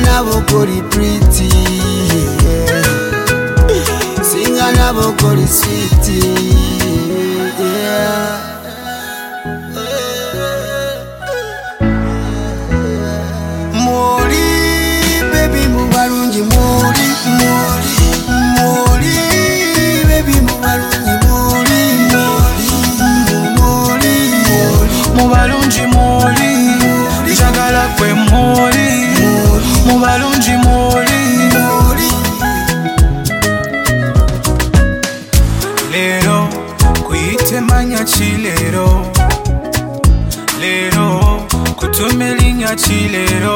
nabo kuri pretty, singa nabo kuri sweet, yeah. Mori, baby mubarungi mori, mori, mori, baby mubarungi mori, mori, mori, mubalungi mori, njagala kwe mori, mubalungi mori. Lero kuyite manya chilero, lero kutumelinya chilero,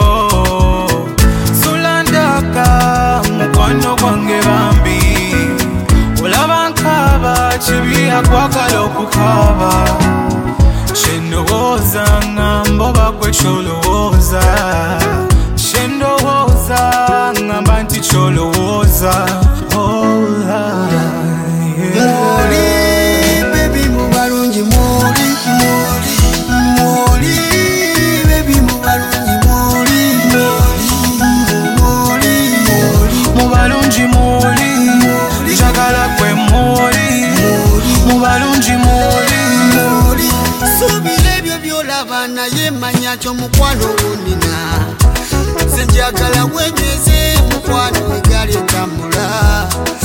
sulandaka mukwano gwange bambi, olaba nkaba kibiya kwagala okukaba, shendowooza ngamba oba gwe kyolowooza, shendowooza ngamba nti kyolowooza. Mori, baby mubarungi mori, mori, mori, baby mubarungi mori, mori, mori, mubalungi mori, njagala kwe mori, mubalungi mori. Subira ebyo byolaba naye manya ky'omukwano gunina, nze njagala wenyweze mukwano egale tambula.